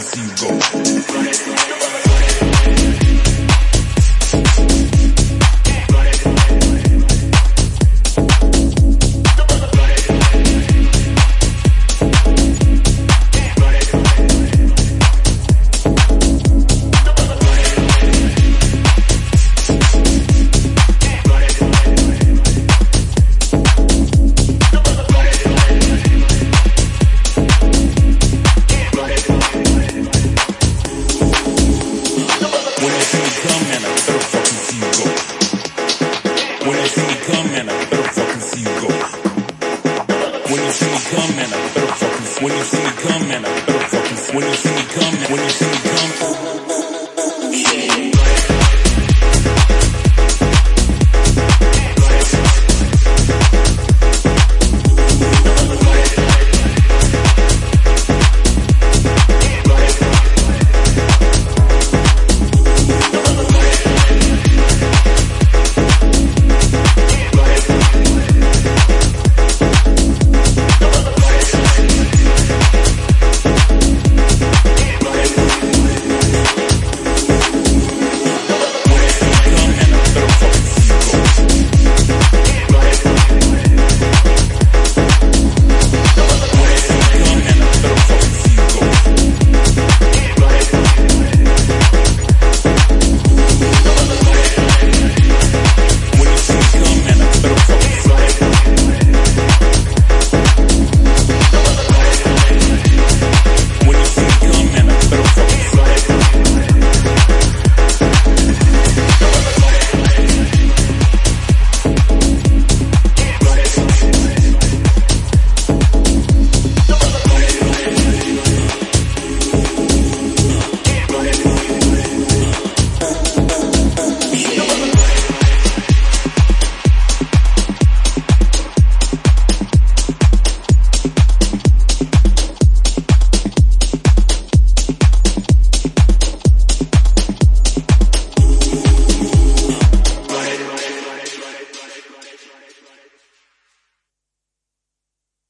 see you go. When they see me come, man, I better fucking see you go. When they see me come, man, I better fucking see you go. When you see me come, man, I better fucking. When you see me come, man, I better fucking. When you see me come, when you see me come.